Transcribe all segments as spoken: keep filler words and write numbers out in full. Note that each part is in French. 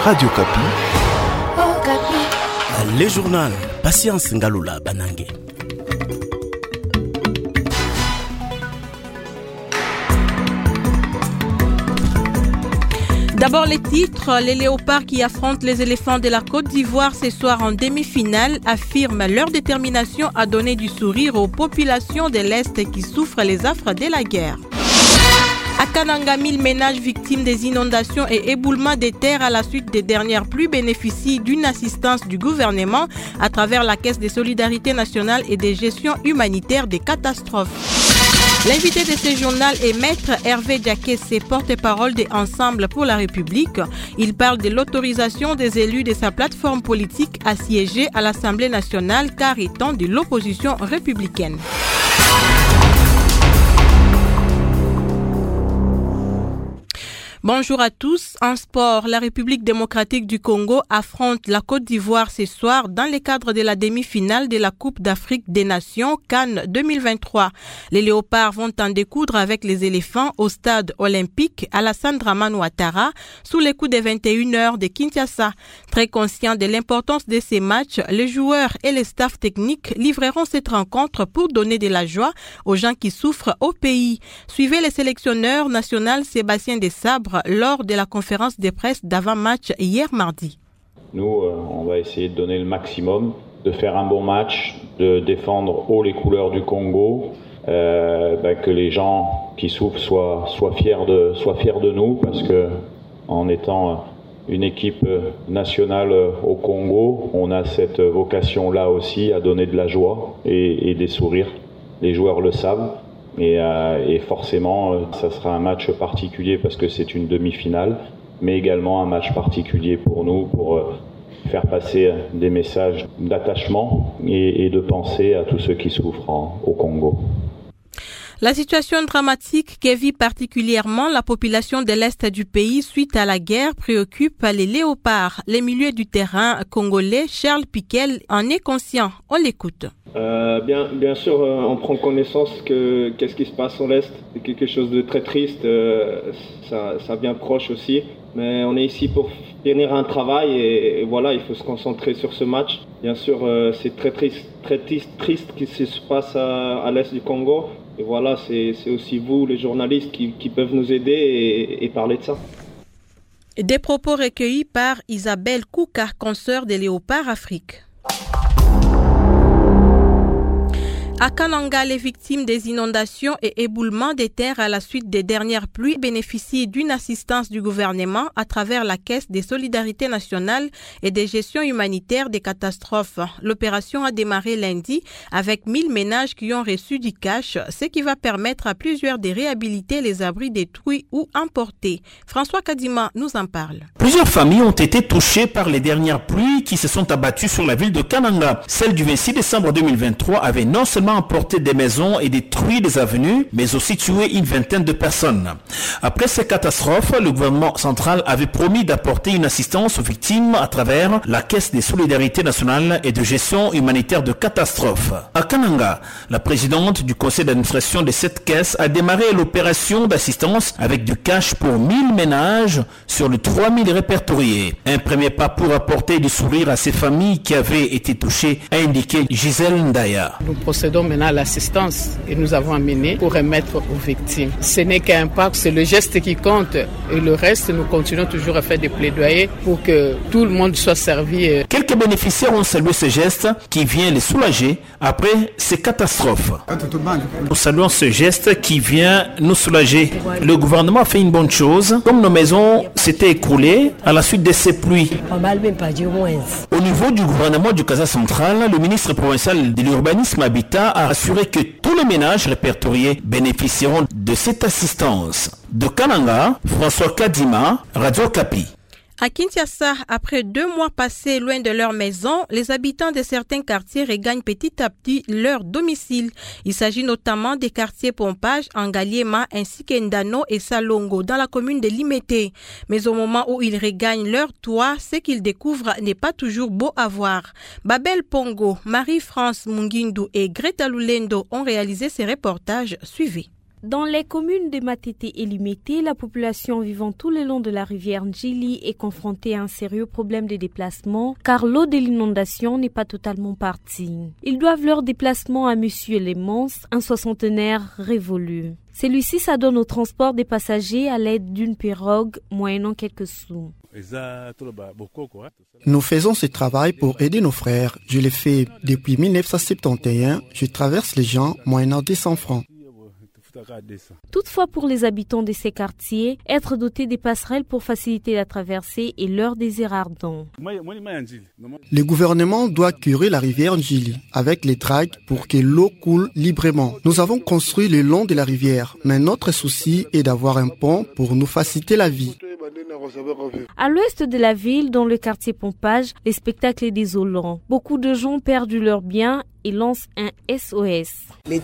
Radio Kapi. Oh, Kapi. Le journal Patience Ngalula Banange. D'abord les titres, les léopards qui affrontent les éléphants de la Côte d'Ivoire ce soir en demi-finale affirment leur détermination à donner du sourire aux populations de l'Est qui souffrent les affres de la guerre. À Kananga, mille ménages victimes des inondations et éboulements des terres à la suite des dernières pluies bénéficient d'une assistance du gouvernement à travers la Caisse de solidarité nationale et de gestion humanitaire des catastrophes. L'invité de ce journal est Maître Hervé Diakessé, porte-parole de Ensemble pour la République. Il parle de l'autorisation des élus de sa plateforme politique à siéger à l'Assemblée nationale car étant de l'opposition républicaine. Bonjour à tous. En sport, la République démocratique du Congo affronte la Côte d'Ivoire ce soir dans le cadre de la demi-finale de la Coupe d'Afrique des Nations Cannes deux mille vingt-trois. Les léopards vont en découdre avec les éléphants au stade olympique Alassane Dramane Ouattara sous les coups des vingt et une heures de Kinshasa. Très conscients de l'importance de ces matchs, les joueurs et les staffs techniques livreront cette rencontre pour donner de la joie aux gens qui souffrent au pays. Suivez le sélectionneur national Sébastien Desabre lors de la conférence de presse d'avant-match hier mardi. Nous, euh, on va essayer de donner le maximum, de faire un bon match, de défendre haut les couleurs du Congo, euh, bah, que les gens qui souffrent soient, soient, fiers de, soient fiers de nous, parce que en étant une équipe nationale au Congo, on a cette vocation-là aussi à donner de la joie et, et des sourires. Les joueurs le savent. Et, euh, et forcément, ça sera un match particulier parce que c'est une demi-finale, mais également un match particulier pour nous, pour euh, faire passer des messages d'attachement et, et de pensée à tous ceux qui souffrent en, au Congo. La situation dramatique que vit particulièrement la population de l'Est du pays suite à la guerre préoccupe les léopards. Les milieux du terrain congolais, Charles Piquel en est conscient. On l'écoute. Euh, bien, bien sûr, euh, on prend connaissance que qu'est-ce qui se passe sur l'Est. C'est quelque chose de très triste. Euh, ça, ça vient proche aussi. Mais on est ici pour finir un travail et, et voilà, il faut se concentrer sur ce match. Bien sûr, euh, c'est très triste, très triste, triste ce qui se passe à, à l'Est du Congo. Et voilà, c'est, c'est aussi vous, les journalistes, qui, qui peuvent nous aider et, et parler de ça. Des propos recueillis par Isabelle Kouka, consoeur des Léopards Afrique. À Kananga, les victimes des inondations et éboulements des terres à la suite des dernières pluies bénéficient d'une assistance du gouvernement à travers la Caisse des solidarités nationales et des gestions humanitaires des catastrophes. L'opération a démarré lundi avec mille ménages qui ont reçu du cash, ce qui va permettre à plusieurs de réhabiliter les abris détruits ou emportés. François Kadima nous en parle. Plusieurs familles ont été touchées par les dernières pluies qui se sont abattues sur la ville de Kananga. Celle du vingt-six décembre deux mille vingt-trois avait non seulement emporté des maisons et détruit des avenues, mais aussi tué une vingtaine de personnes. Après ces catastrophes, le gouvernement central avait promis d'apporter une assistance aux victimes à travers la Caisse des solidarités nationales et de gestion humanitaire de catastrophes. À Kananga, la présidente du conseil d'administration de cette caisse a démarré l'opération d'assistance avec du cash pour mille ménages sur les trois mille répertoriés. Un premier pas pour apporter du sourire à ces familles qui avaient été touchées, a indiqué Gisèle Ndaya. Nous procédons maintenant à l'assistance que nous avons amenée pour remettre aux victimes. Ce n'est qu'un pas, c'est le geste qui compte et le reste, nous continuons toujours à faire des plaidoyers pour que tout le monde soit servi. Quelques bénéficiaires ont salué ce geste qui vient les soulager après ces catastrophes. Nous saluons ce geste qui vient nous soulager. Le gouvernement a fait une bonne chose. Comme nos maisons s'étaient écroulées à la suite de ces pluies. Au niveau du gouvernement du Casa central, le ministre provincial de l'urbanisme Habitat a assuré que tous les ménages répertoriés bénéficieront de cette assistance. De Kananga, François Kadima, Radio Kapi. À Kinshasa, après deux mois passés loin de leur maison, les habitants de certains quartiers regagnent petit à petit leur domicile. Il s'agit notamment des quartiers Pompage, Angaliema, ainsi qu'Endano et Salongo, dans la commune de Limete. Mais au moment où ils regagnent leur toit, ce qu'ils découvrent n'est pas toujours beau à voir. Babel Pongo, Marie-France Mungindu et Greta Lulendo ont réalisé ces reportages suivis. Dans les communes de Matete et Limete, la population vivant tout le long de la rivière Njili est confrontée à un sérieux problème de déplacement car l'eau de l'inondation n'est pas totalement partie. Ils doivent leur déplacement à Monsieur Lemons, un soixantenaire révolu. Celui-ci s'adonne au transport des passagers à l'aide d'une pirogue moyennant quelques sous. Nous faisons ce travail pour aider nos frères. Je l'ai fait depuis mille neuf cent soixante et onze. Je traverse les gens moyennant deux cents francs. Toutefois, pour les habitants de ces quartiers, être doté des passerelles pour faciliter la traversée est leur désir ardent. Le gouvernement doit curer la rivière Njili avec les dragues pour que l'eau coule librement. Nous avons construit le long de la rivière, mais notre souci est d'avoir un pont pour nous faciliter la vie. À l'ouest de la ville, dans le quartier Pompage, le spectacle est désolant. Beaucoup de gens ont perdu leurs biens et lancent un S O S.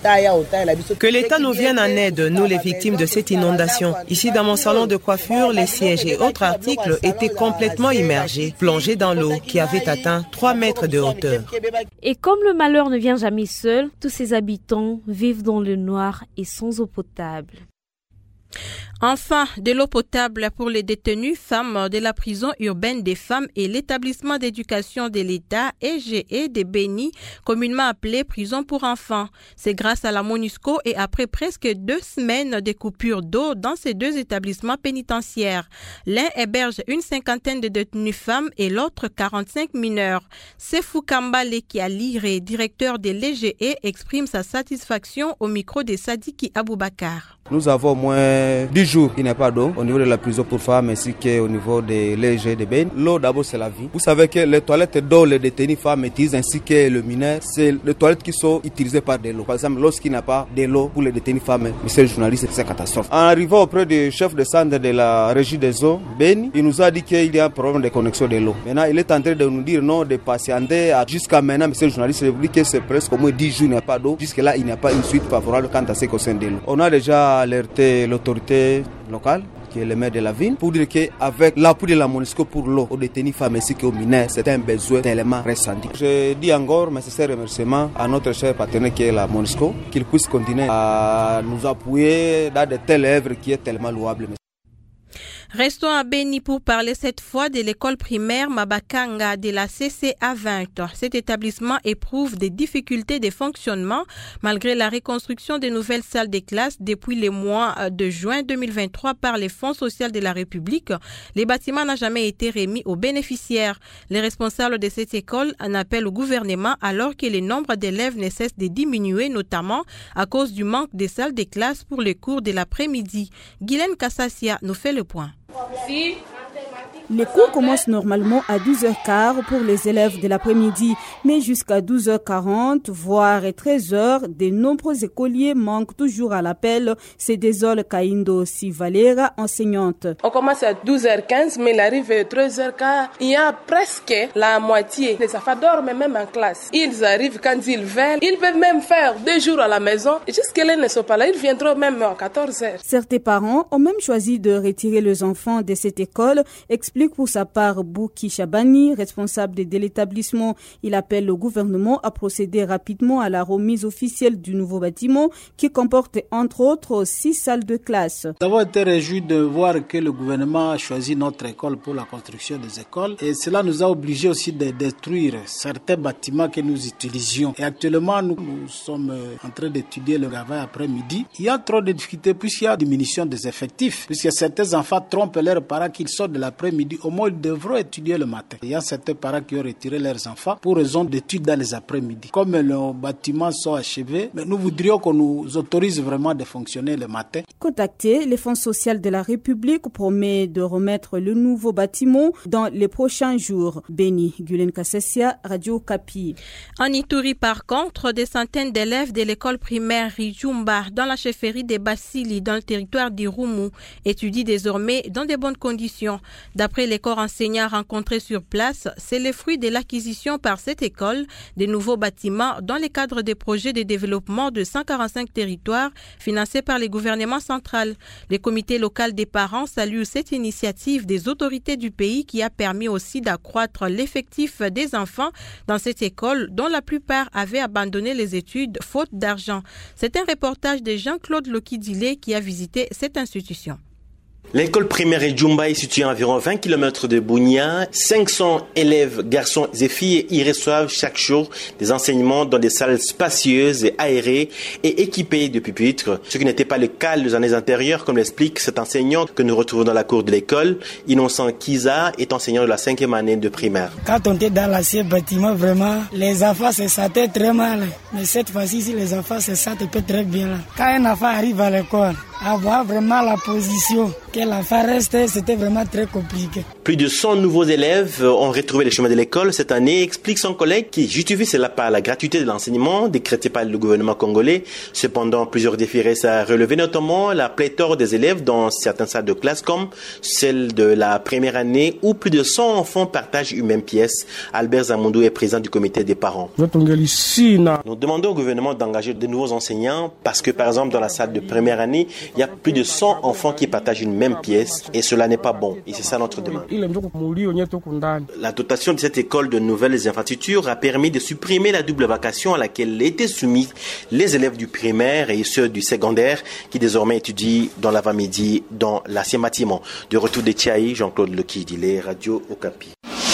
Que l'État nous vienne en aide, nous les victimes de cette inondation. Ici, dans mon salon de coiffure, les sièges et autres articles étaient complètement immergés, plongés dans l'eau qui avait atteint trois mètres de hauteur. Et comme le malheur ne vient jamais seul, tous ces habitants vivent dans le noir et sans eau potable. Enfin, de l'eau potable pour les détenues femmes de la prison urbaine des femmes et l'établissement d'éducation de l'État E G E de Beni, communément appelé prison pour enfants. C'est grâce à la MONUSCO et après presque deux semaines de coupure d'eau dans ces deux établissements pénitentiaires. L'un héberge une cinquantaine de détenues femmes et l'autre quarante-cinq mineurs. Sefou Kambale Kialire, directeur de l'E G E, exprime sa satisfaction au micro de Sadiki Aboubakar. Nous avons au moins dix jours qu'il n'y a pas d'eau au niveau de la prison pour femmes ainsi qu'au niveau de l'E G de Ben. L'eau d'abord c'est la vie. Vous savez que les toilettes d'eau les détenus femmes utilisent ainsi que le mineur, c'est les toilettes qui sont utilisées par de l'eau. Par exemple, lorsqu'il n'y a pas de l'eau pour les détenus femmes, monsieur le journaliste, c'est une catastrophe. En arrivant auprès du chef de centre de la régie des eaux, Ben, il nous a dit qu'il y a un problème de connexion de l'eau. Maintenant, il est en train de nous dire non, de patienter. Jusqu'à maintenant, monsieur le journaliste, je vous dis que c'est presque au moins dix jours, il n'y a pas d'eau. Jusque là, il n'y a pas une suite favorable quant à ce qui concerne de l'eau. On a déjà alerté l'autorité locale, qui est le maire de la ville, pour dire qu'avec l'appui de la MONUSCO pour l'eau aux détenus femmes ainsi qu'aux mineurs, c'est un besoin tellement ressenti. Je dis encore, mais c'est un remerciement à notre cher partenaire qui est la MONUSCO, qu'il puisse continuer à nous appuyer dans de telles œuvres qui est tellement louable. Restons à Beni pour parler cette fois de l'école primaire Mabakanga de la C C A vingt. Cet établissement éprouve des difficultés de fonctionnement malgré la reconstruction des nouvelles salles de classe depuis les mois de juin deux mille vingt-trois par les fonds sociaux de la République. Les bâtiments n'ont jamais été remis aux bénéficiaires. Les responsables de cette école en appellent au gouvernement alors que le nombre d'élèves ne cesse de diminuer, notamment à cause du manque de salles de classe pour les cours de l'après-midi. Guylaine Kassassia nous fait le point. Les cours commencent normalement à douze heures quinze pour les élèves de l'après-midi, mais jusqu'à douze heures quarante, voire treize heures, de nombreux écoliers manquent toujours à l'appel. C'est désole Kaindo Sivalera, enseignante. On commence à douze heures quinze, mais il arrive à treize heures quinze. Il y a presque la moitié des enfants dorment même en classe. Ils arrivent quand ils veulent. Ils peuvent même faire deux jours à la maison. Jusqu'à là, ils ne sont pas là. Ils viendront même à quatorze heures. Certains parents ont même choisi de retirer leurs enfants de cette école, explique pour sa part Bouki Chabani, responsable de l'établissement. Il appelle le gouvernement à procéder rapidement à la remise officielle du nouveau bâtiment qui comporte entre autres six salles de classe. Nous avons été réjouis de voir que le gouvernement a choisi notre école pour la construction des écoles et cela nous a obligés aussi de détruire certains bâtiments que nous utilisions. Et actuellement, nous, nous sommes en train d'étudier le travail après-midi. Il y a trop de difficultés puisqu'il y a diminution des effectifs, puisque certains enfants trompent leurs parents qu'ils sortent de l'après-midi. Au moins, ils devront étudier le matin. Il y a certains parents qui ont retiré leurs enfants pour raison d'études dans les après-midi. Comme nos bâtiments sont achevés, mais nous voudrions qu'on nous autorise vraiment de fonctionner le matin. Contacté, le Fonds social de la République promet de remettre le nouveau bâtiment dans les prochains jours. Beni, Gulen Kassassia, Radio Kapi. En Ituri, par contre, des centaines d'élèves de l'école primaire Rijumba dans la chefferie des Basili, dans le territoire d'Irumu, étudient désormais dans de bonnes conditions. D'après D'après les corps enseignants rencontrés sur place, c'est le fruit de l'acquisition par cette école des nouveaux bâtiments dans le cadre des projets de développement de cent quarante-cinq territoires financés par le gouvernement central. Le comité local des parents salue cette initiative des autorités du pays qui a permis aussi d'accroître l'effectif des enfants dans cette école dont la plupart avaient abandonné les études faute d'argent. C'est un reportage de Jean-Claude Lokidile qui a visité cette institution. L'école primaire Djumba est située à environ vingt kilomètres de Bunia. cinq cents élèves, garçons et filles y reçoivent chaque jour des enseignements dans des salles spacieuses et aérées et équipées de pupitres, ce qui n'était pas le cas les années antérieures, comme l'explique cet enseignant que nous retrouvons dans la cour de l'école. Innocent Kiza est enseignant de la cinquième année de primaire. Quand on était dans l'ancien bâtiment, vraiment, les enfants se sentaient très mal. Mais cette fois-ci, si les enfants se sentent très bien. Là. Quand un enfant arrive à l'école, avoir vraiment la position que l'enfant reste, c'était vraiment très compliqué. Plus de cent nouveaux élèves ont retrouvé les chemins de l'école cette année, explique son collègue qui justifie cela par la gratuité de l'enseignement décrété par le gouvernement congolais. Cependant, plusieurs défis restent à relever, notamment la pléthore des élèves dans certaines salles de classe comme celle de la première année où plus de cent enfants partagent une même pièce. Albert Zamondou est président du comité des parents. Nous demandons au gouvernement d'engager de nouveaux enseignants parce que par exemple dans la salle de première année, il y a plus de cent enfants qui partagent une même pièce et cela n'est pas bon. Et c'est ça notre demande. La dotation de cette école de nouvelles infrastructures a permis de supprimer la double vacation à laquelle étaient soumis les élèves du primaire et ceux du secondaire qui désormais étudient dans l'avant-midi dans l'ancien bâtiment. De retour de Tchaï, Jean-Claude Lokidile, Radio Okapi.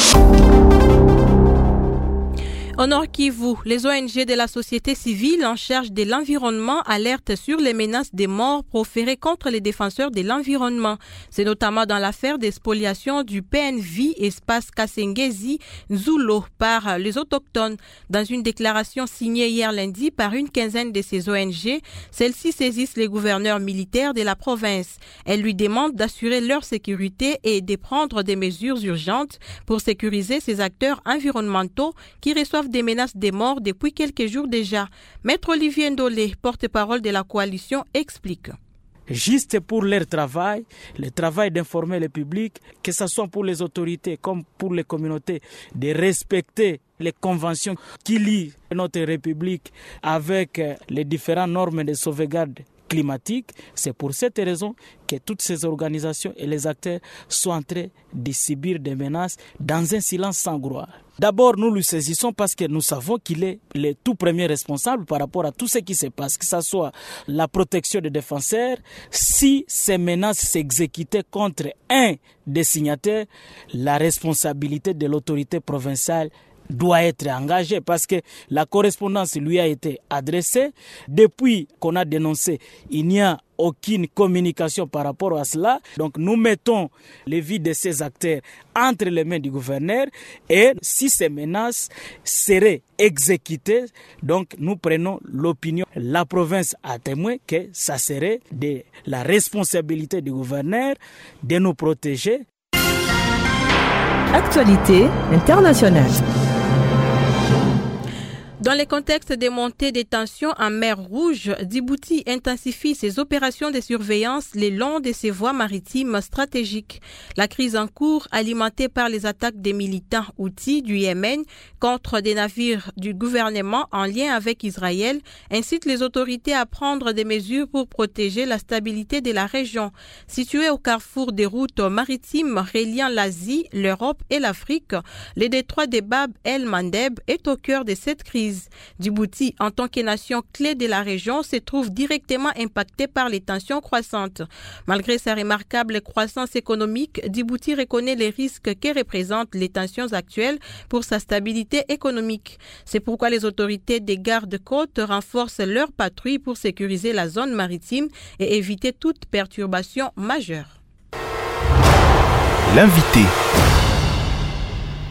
Au Nord Kivu, les O N G de la société civile en charge de l'environnement alertent sur les menaces de mort proférées contre les défenseurs de l'environnement. C'est notamment dans l'affaire des spoliations du P N V Espace Kasengezi Nzulo par les autochtones. Dans une déclaration signée hier lundi par une quinzaine de ces O N G, celles-ci saisissent les gouverneurs militaires de la province. Elles lui demandent d'assurer leur sécurité et de prendre des mesures urgentes pour sécuriser ces acteurs environnementaux qui reçoivent des menaces de mort depuis quelques jours déjà. Maître Olivier Ndolé, porte-parole de la coalition, explique. Juste pour leur travail, le travail d'informer le public, que ce soit pour les autorités comme pour les communautés, de respecter les conventions qui lient notre République avec les différentes normes de sauvegarde climatique. C'est pour cette raison que toutes ces organisations et les acteurs sont en train de subir des menaces dans un silence sans gloire. D'abord, nous le saisissons parce que nous savons qu'il est le tout premier responsable par rapport à tout ce qui se passe, que ce soit la protection des défenseurs. Si ces menaces s'exécutaient contre un des signataires, la responsabilité de l'autorité provinciale doit être engagée parce que la correspondance lui a été adressée. Depuis qu'on a dénoncé, il n'y a aucune communication par rapport à cela. Donc nous mettons les vies de ces acteurs entre les mains du gouverneur et si ces menaces seraient exécutées, donc nous prenons l'opinion. La province a témoin que ça serait de la responsabilité du gouverneur de nous protéger. Actualité internationale. Dans le contexte des montées des tensions en mer Rouge, Djibouti intensifie ses opérations de surveillance le long de ses voies maritimes stratégiques. La crise en cours, alimentée par les attaques des militants Houthis du Yémen contre des navires du gouvernement en lien avec Israël, incite les autorités à prendre des mesures pour protéger la stabilité de la région. Située au carrefour des routes maritimes reliant l'Asie, l'Europe et l'Afrique, le détroit de Bab el-Mandeb est au cœur de cette crise. Djibouti, en tant que nation clé de la région, se trouve directement impacté par les tensions croissantes. Malgré sa remarquable croissance économique, Djibouti reconnaît les risques que représentent les tensions actuelles pour sa stabilité économique. C'est pourquoi les autorités des gardes-côtes renforcent leurs patrouilles pour sécuriser la zone maritime et éviter toute perturbation majeure. L'invité.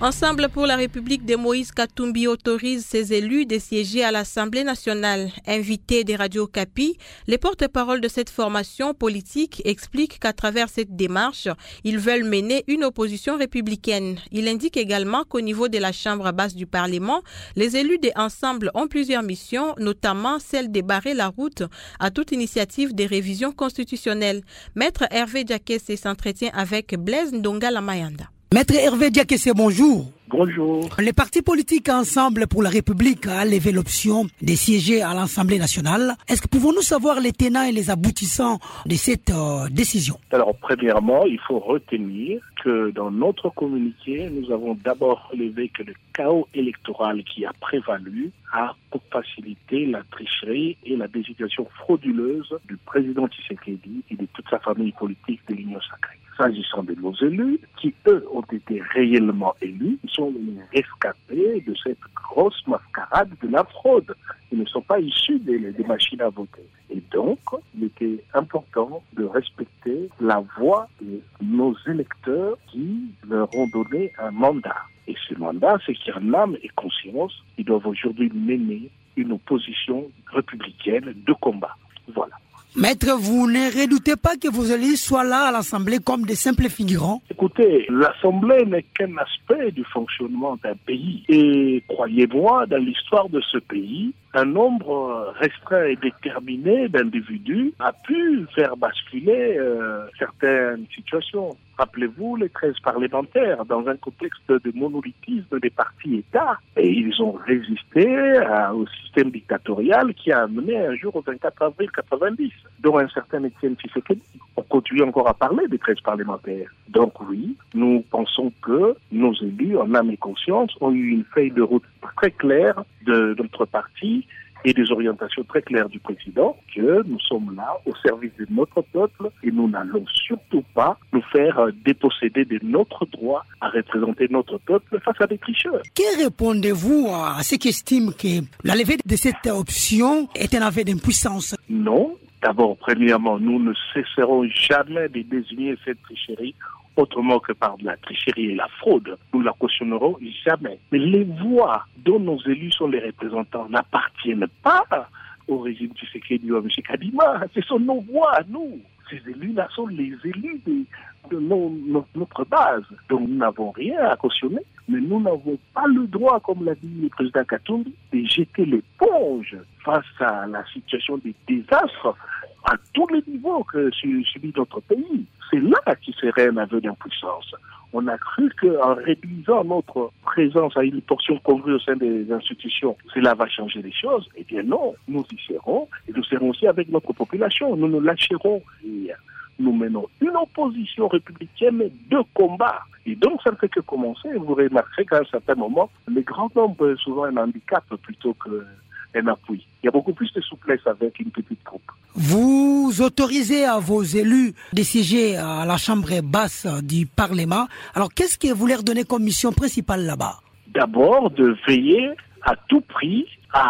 Ensemble pour la République de Moïse Katumbi autorise ses élus de siéger à l'Assemblée nationale. Invités des radios Kapi, les porte-paroles de cette formation politique expliquent qu'à travers cette démarche, ils veulent mener une opposition républicaine. Il indique également qu'au niveau de la Chambre basse du Parlement, les élus des Ensemble ont plusieurs missions, notamment celle de barrer la route à toute initiative de révision constitutionnelle. Maître Hervé Diakese s'entretient avec Blaise Ndonga Lamayanda. Maître Hervé Diakese, bonjour. Bonjour. Les partis politiques Ensemble pour la République a levé l'option de siéger à l'Assemblée nationale. Est-ce que pouvons-nous savoir les tenants et les aboutissants de cette euh, décision? Alors, premièrement, il faut retenir que dans notre communiqué, nous avons d'abord relevé que le chaos électoral qui a prévalu a pour faciliter la tricherie et la désignation frauduleuse du président Tshisekedi et de toute sa famille politique de l'Union sacrée. S'agissant de nos élus, qui eux ont été réellement élus, ils sont les rescapés de cette grosse mascarade de la fraude. Ils ne sont pas issus des, des machines à voter. Et donc, il était important de respecter la voix de nos électeurs qui leur ont donné un mandat. Et ce mandat, c'est qu'en âme et conscience, ils doivent aujourd'hui mener une opposition républicaine de combat. Voilà. Maître, vous ne redoutez pas que vos élus soient là à l'Assemblée comme des simples figurants? Écoutez, l'Assemblée n'est qu'un aspect du fonctionnement d'un pays. Et croyez-moi, dans l'histoire de ce pays, un nombre restreint et déterminé d'individus a pu faire basculer euh, certaines situations. Rappelez-vous les treize parlementaires dans un contexte de monolithisme des partis-États. Et ils ont résisté à, au système dictatorial qui a amené un jour au vingt-quatre avril quatre-vingt-dix, dont un certain Étienne Tshisekedi. On continue encore à parler des treize parlementaires. Donc oui, nous pensons que nos élus, en âme et conscience, ont eu une feuille de route très claire de notre parti et des orientations très claires du président, que nous sommes là au service de notre peuple et nous n'allons surtout pas nous faire déposséder de notre droit à représenter notre peuple face à des tricheurs. Que répondez-vous à ceux qui estiment que la levée de cette option est un aveu d'impuissance? Non. D'abord, premièrement, nous ne cesserons jamais de désigner cette tricherie autrement que par de la tricherie et la fraude. Nous la cautionnerons jamais. Mais les voix dont nos élus sont les représentants n'appartiennent pas au régime Tshisekedi ou à M. Kadima. Ce sont nos voix à nous. Ces élus-là sont les élus de, de nos, nos, notre base. Donc nous n'avons rien à cautionner, mais nous n'avons pas le droit, comme l'a dit le président Katumbi, de jeter l'éponge face à la situation des désastres à tous les niveaux que subit notre pays. C'est là qui serait un aveu d'impuissance. On a cru qu'en réduisant notre présence à une portion congrue au sein des institutions, cela va changer les choses. Eh bien non, nous y serons, et nous serons aussi avec notre population. Nous ne lâcherons rien. Nous menons une opposition républicaine de combat. Et donc, ça ne fait que commencer. Vous remarquerez qu'à un certain moment, le grand nombre est souvent un handicap plutôt qu'un appui. Il y a beaucoup plus de souplesse avec une petite troupe. Vous autorisez à vos élus de siéger à la chambre basse du Parlement. Alors, qu'est-ce que vous leur donnez comme mission principale là-bas? D'abord, de veiller à tout prix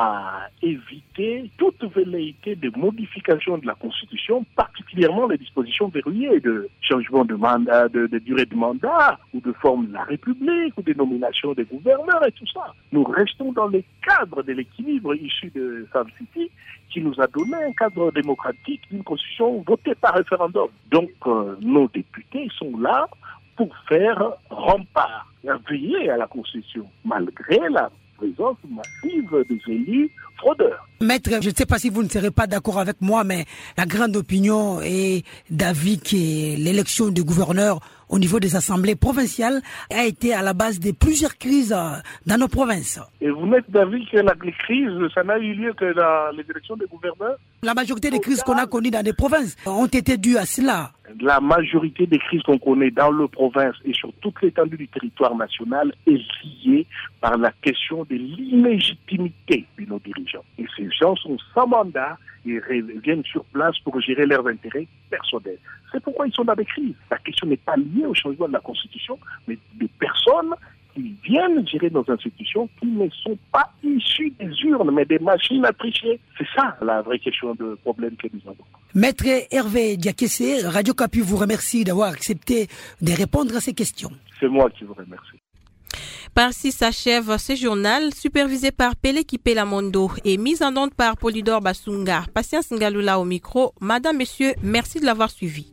à éviter toute velléité de modification de la Constitution, particulièrement les dispositions verrouillées de changement de mandat, de, de durée de mandat, ou de forme de la République, ou de nomination des gouverneurs et tout ça. Nous restons dans le cadre de l'équilibre issu de Sam City, qui nous a donné un cadre démocratique d'une Constitution votée par référendum. Donc, euh, nos députés sont là pour faire rempart, veiller à la Constitution, malgré la présence massive des élus fraudeurs. Maître, je ne sais pas si vous ne serez pas d'accord avec moi, mais la grande opinion est d'avis que l'élection du gouverneur au niveau des assemblées provinciales a été à la base de plusieurs crises dans nos provinces. Et vous n'êtes d'avis que la crise, ça n'a eu lieu que dans les élections des gouverneurs? La majorité des crises qu'on a connues dans des provinces ont été dues à cela. La majorité des crises qu'on connaît dans les provinces et sur toute l'étendue du territoire national est liée par la question de l'illégitimité de nos dirigeants. Et ces gens sont sans mandat et viennent sur place pour gérer leurs intérêts personnels. C'est pourquoi ils sont dans des crises. La question n'est pas liée au changement de la Constitution, mais des personnes qui viennent gérer nos institutions qui ne sont pas issues des urnes, mais des machines à tricher. C'est ça la vraie question de problème que nous avons. Maître Hervé Diakese, Radio Kapi vous remercie d'avoir accepté de répondre à ces questions. C'est moi qui vous remercie. Par-ci s'achève ce journal, supervisé par Pele Kipela Mondo et mis en onde par Polydor Basunga. Patience Ngalula au micro. Madame, Messieurs, merci de l'avoir suivi.